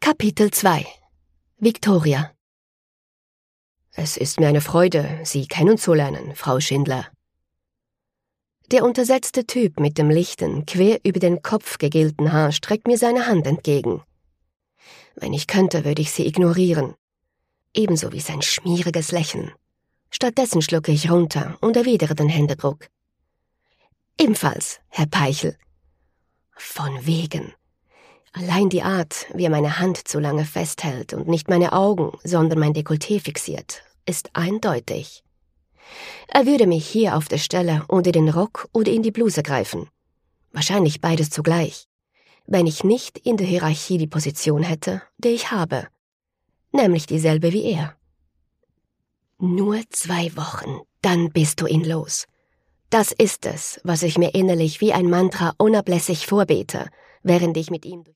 Kapitel 2 Victoria. Es ist mir eine Freude, Sie kennenzulernen, Frau Schindler. Der untersetzte Typ mit dem lichten, quer über den Kopf gegelten Haar streckt mir seine Hand entgegen. Wenn ich könnte, würde ich sie ignorieren. Ebenso wie sein schmieriges Lächeln. Stattdessen schlucke ich runter und erwidere den Händedruck. Ebenfalls, Herr Peichel. Von wegen. Allein die Art, wie er meine Hand zu lange festhält und nicht meine Augen, sondern mein Dekolleté fixiert, ist eindeutig. Er würde mich hier auf der Stelle unter den Rock oder in die Bluse greifen. Wahrscheinlich beides zugleich, wenn ich nicht in der Hierarchie die Position hätte, die ich habe. Nämlich dieselbe wie er. Nur 2 Wochen, dann bist du ihn los. Das ist es, was ich mir innerlich wie ein Mantra unablässig vorbete, während ich mit ihm